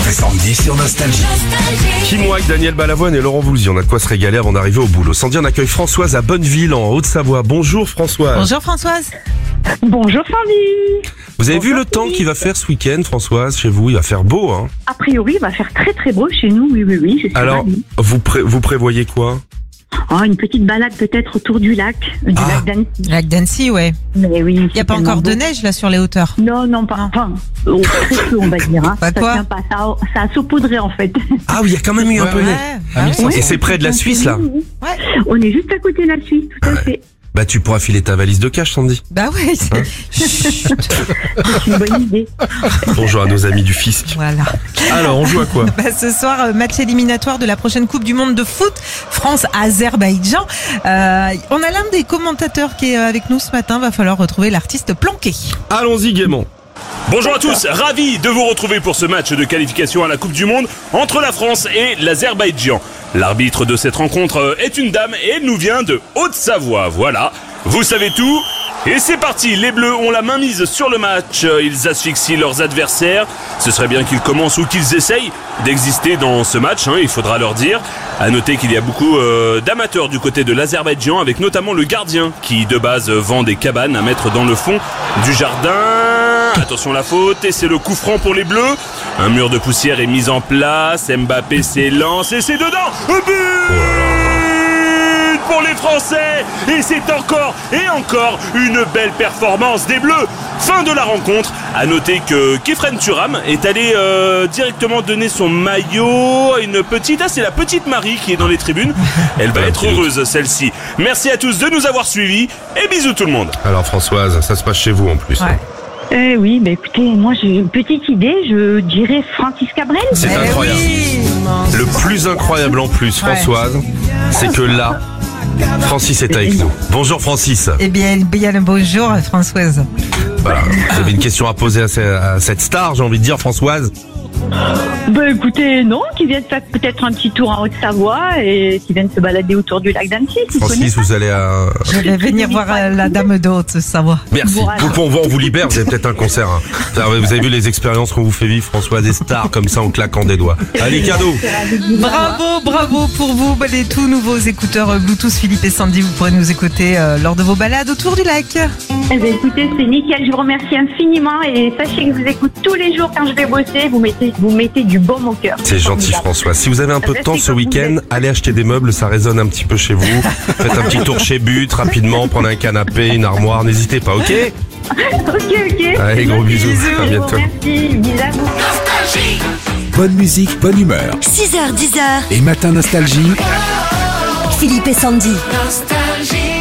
Philippe et Sandy sur Nostalgie. Kim Wilde, Daniel Balavoine et Laurent Voulzy. On a de quoi se régaler avant d'arriver au boulot. Sandy, on accueille Françoise à Bonneville, en Haute-Savoie. Bonjour Françoise. Bonjour Françoise. Bonjour Sandy. Vous avez vu le temps qu'il va faire ce week-end, Françoise, chez vous? Il va faire beau, hein? A priori, il va faire très très beau chez nous, oui. Je suis Alors, ravie. vous prévoyez quoi? Une petite balade peut-être autour du lac lac d'Annecy. Lac d'Annecy, ouais. Mais oui. Il n'y a pas encore de neige là sur les hauteurs. Non, pas. Enfin, très peu, on va dire. Hein. Pas Ça quoi tient pas, ça a saupoudré en fait. Ah oui, il y a quand même eu un peu de neige. Ouais. Et c'est près de la Suisse, là? Ouais. On est juste à côté de la Suisse, tout à fait. Bah, tu pourras filer ta valise de cash, Sandy. Bah ouais. C'est une bonne idée. Bonjour à nos amis du fisc. Voilà. Alors, on joue à quoi? Bah, ce soir, match éliminatoire de la prochaine Coupe du Monde de foot, France-Azerbaïdjan. On a l'un des commentateurs qui est avec nous ce matin. Va falloir retrouver l'artiste planqué. Allons-y gaiement. Bonjour à tous, ravi de vous retrouver pour ce match de qualification à la Coupe du Monde entre la France et l'Azerbaïdjan. L'arbitre de cette rencontre est une dame et elle nous vient de Haute-Savoie, voilà. Vous savez tout. Et c'est parti, les Bleus ont la main mise sur le match, ils asphyxient leurs adversaires. Ce serait bien qu'ils commencent ou qu'ils essayent d'exister dans ce match, il faudra leur dire. À noter qu'il y a beaucoup d'amateurs du côté de l'Azerbaïdjan, avec notamment le gardien qui de base vend des cabanes à mettre dans le fond du jardin. Attention la faute, et c'est le coup franc pour les Bleus. Un mur de poussière est mis en place, Mbappé s'élance et c'est dedans. But pour les Français. Et c'est encore une belle performance des Bleus. Fin de la rencontre. À noter que Kefren Turam est allé directement donner son maillot à une petite... Ah, c'est la petite Marie qui est dans les tribunes. Elle va être heureuse, celle-ci. Merci à tous de nous avoir suivis et bisous tout le monde. Alors, Françoise, ça se passe chez vous en plus. Ouais. Oui, mais écoutez, moi j'ai une petite idée, je dirais Francis Cabrel. C'est Eh incroyable. oui. Le plus incroyable en plus, Françoise, c'est que là, Francis est avec nous. Bonjour Francis. Eh bien le bonjour Françoise. Voilà. Vous avez une question à poser à cette star, j'ai envie de dire, Françoise? Écoutez, non, qui viennent faire peut-être un petit tour en Haute-Savoie et qui viennent se balader autour du lac d'Annecy. Francis, vous allez à... Je vais venir voir la dame de Haute-Savoie. Merci. Bon, alors. On vous libère, vous avez peut-être un concert. Vous avez vu les expériences qu'on vous fait vivre, François, des stars comme ça en claquant des doigts. Allez, cadeau. Bravo pour vous. Les tout nouveaux écouteurs Bluetooth Philippe et Sandy. Vous pourrez nous écouter lors de vos balades autour du lac. Eh bien, écoutez, c'est nickel, je vous remercie infiniment et sachez que je vous écoute tous les jours quand je vais bosser, vous mettez du baume au cœur. C'est gentil, François. Si vous avez un peu de temps ce week-end, allez acheter des meubles, ça résonne un petit peu chez vous. Faites un petit tour chez But, rapidement, prenez un canapé, une armoire, n'hésitez pas, ok? Ok. Allez, gros bisous. À bientôt. Merci, bisous à vous. Bonne musique, bonne humeur. 6h, 10h, Et Matin Nostalgie. Philippe et Sandy. Nostalgie.